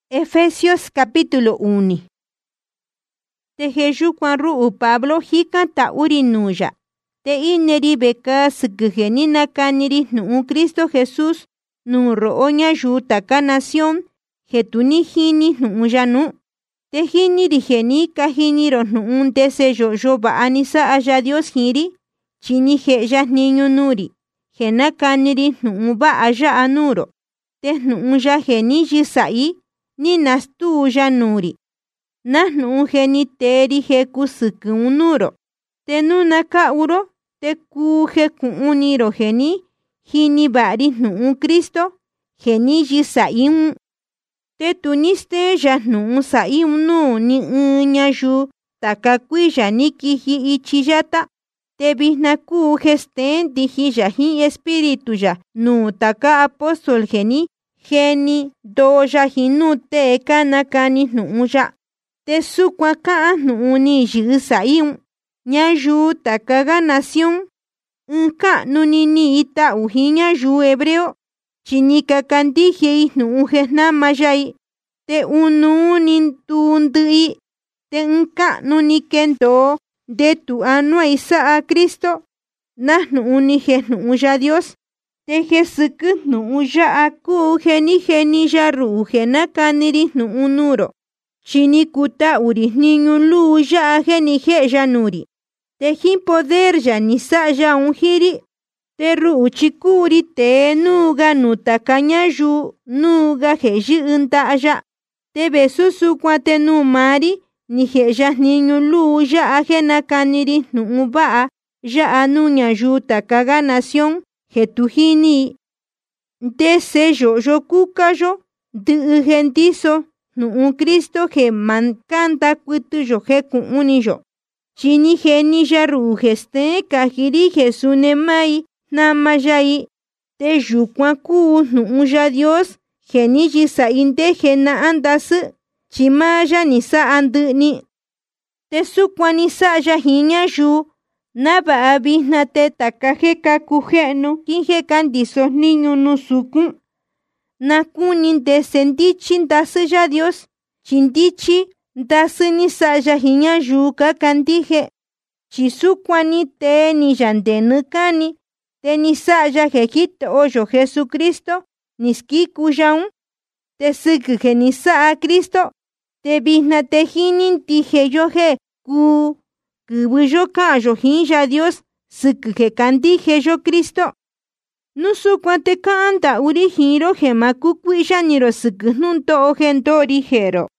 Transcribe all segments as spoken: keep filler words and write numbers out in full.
Efesios capítulo uno. Te Jesús Juan Pablo hikanta urinuya. Te ineri beka sikugenina kaniri nu Cristo Jesús nu rooña yuta ka nación jetuni hini nu yanu. Te hini rigeni ka hini ro nu te se yo yo ba anisa aya Dios hiri. Chini heya niño nuri. Gena kaniri nu ba aya anuro. Te nu ya geni jisai. Ni nastu ya nuri. Nahnu geni teri heku suku unuro. Te nuna ka uro. Te ku heku uniro geni. Hini bari nu Cristo. Geni jisai. Te tuniste ya nu sai unu ni unya yu. Takakui ya niki hi ichiyata. Te bihna ku gesten dihi ya hi espiritu ya. Nu taka apostol geni. Geni doja hinu te kana kani nuja. Te sukwa ka nu ni jisa iun. Nya yu takaga nación. Nka nuni ni ita uhinya yu hebreo. Chinika kandije nu ujena mayai. Te unu nintundui. Te nka nuni kendo. De tu anua isa a Cristo. Nahnu unije nu ya Dios. Te jesuku nu ya aku geni geni ya ru gena kaniri nu unuro. Chini kuta uri niñu lu ya geni he ya nuri. Te hin poder ya nisa ya unjiri. Te ru chikuri te nuga nuta kanya yu nuga he ji unta ya. Te besusu kwa te nu mari ni he ya niñu lu ya gena kaniri nu ba ya anunya yu takaga nación. Getujini de sello yo cucayo de gentizo nu Cristo que mancanta cuitu yo je unillo chini geni jaru geste kahiri jesune mai namayai te yukwa ku nu ya Dios geni jisa inte gena andas chimaya nisa andni te sukwani sa ya hinya yu. Naba abisna te takaje kakujeno kinje candisos niño no suku. Nakunin descendichin dasu ya Dios. Chindichi dasu ni saya hinya yuka candije. Chisukwani te ni yandenukani. Te ni saya jejito oyo Jesucristo. Niski kuyaun. Te sukuje ni saa Cristo. Te bisna te hinin tije yoje ku. Kubuyo kayo hinja Dios, sukuke kandije yo Cristo. Nusu kwate kanta uri hiro gema kukuisha niro sukununto ojento origero.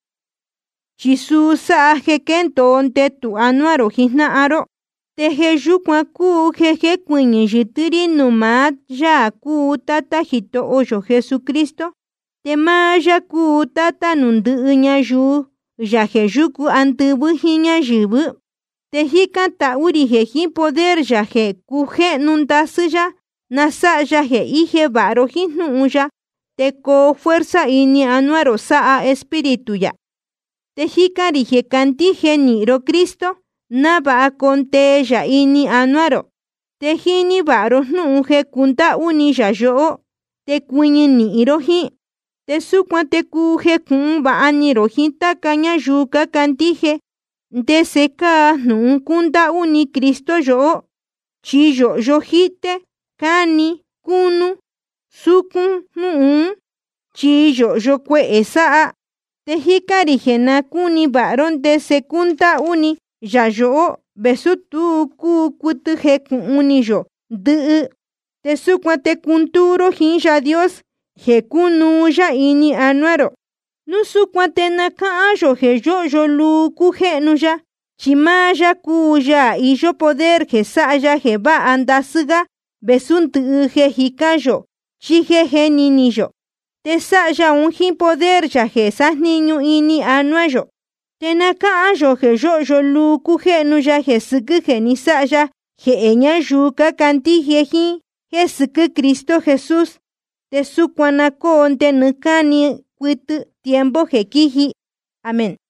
Chisusa aje kento onte tu anuaro hina aro. Teje yukwa ku jeje kuinye jitiri numat ya ku tata hito oyo Jesucristo. Tema ya ku tata nundu unya yu. Ya jejuku antubu hinya jibu. Te hikanta uri jejin poder ya je kuje nundasu ya. Nasa ya je ije varo hinu ya. Te ko fuerza ini anuaro saa espiritu ya. Te hikari je kantije niro Cristo. Naba akonte ya ini anuaro. Te hini varo nu je kunta uni ya yo. Te kuini niro hi. Te sukwa te kuje kun ba aniro hinta kanya yuka kantije. De seca nun kunda uni Cristo yo. Chi yo yo hite. Kani. Kunu. Sukun. Nuun. Chi yo yo kwe esa. Te hikari jena kuni baron de secunda uni. Ya yo. Besu tu ku kutu hekun uni yo. De. Te sukwa te kunturo hinja Dios. Hekunu ya ini anuaro. Nusu kwatena ka ayo he yo yo lu kuje nuya. Chimaya kuya y yo poder que saya he ba andasuga. Besuntu he hikayo. Chije he ninillo. Te saya un hin poder ya he sas niño ini anuayo. Tena ka ayo he yo yo lu kuje nuya he suku he ni saya. He eña yuka kanti he hin. He suku Cristo Jesús. Te sukwana konte nukani. Cuitu tiempo jekiji. Amén.